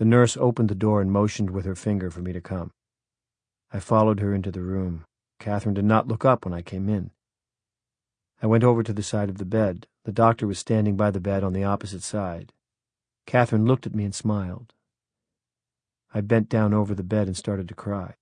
The nurse opened the door and motioned with her finger for me to come. I followed her into the room. Catherine did not look up when I came in. I went over to the side of the bed. The doctor was standing by the bed on the opposite side. Catherine looked at me and smiled. I bent down over the bed and started to cry.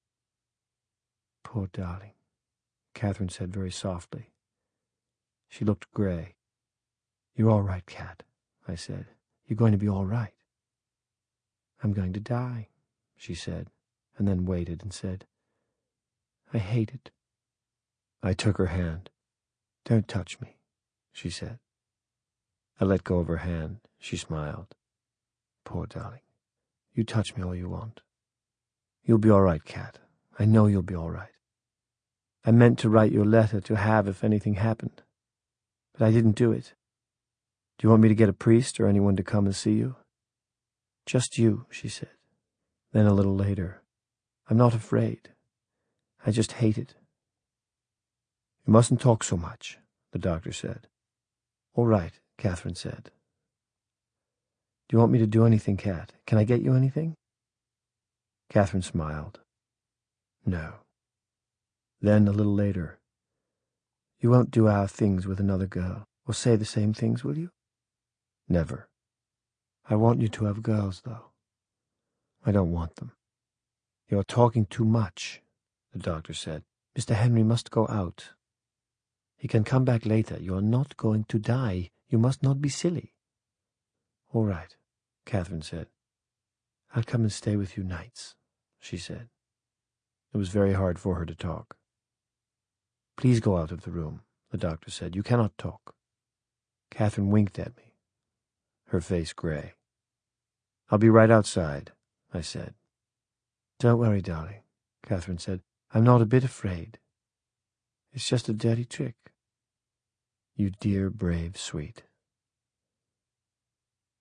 "Poor darling," Catherine said very softly. She looked gray. "You're all right, Cat," I said. "You're going to be all right." "I'm going to die," she said, and then waited and said, "I hate it." I took her hand. "Don't touch me," she said. I let go of her hand. She smiled. "Poor darling. You touch me all you want. You'll be all right, Cat. I know you'll be all right. I meant to write you a letter to have if anything happened, but I didn't do it. Do you want me to get a priest or anyone to come and see you?" "Just you," she said. Then a little later, "I'm not afraid. I just hate it." "You mustn't talk so much," the doctor said. "All right," Catherine said. "Do you want me to do anything, Cat? Can I get you anything?" Catherine smiled. "No." Then, a little later, "You won't do our things with another girl, or say the same things, will you?" "Never." "I want you to have girls, though." "I don't want them." "You're talking too much," the doctor said. "Mr. Henry must go out. He can come back later. You're not going to die. You must not be silly." "All right," Catherine said. "I'll come and stay with you nights," she said. It was very hard for her to talk. "Please go out of the room," the doctor said. "You cannot talk." Catherine winked at me, her face gray. "I'll be right outside," I said. "Don't worry, darling," Catherine said. "I'm not a bit afraid. It's just a dirty trick." "You dear, brave, sweet,"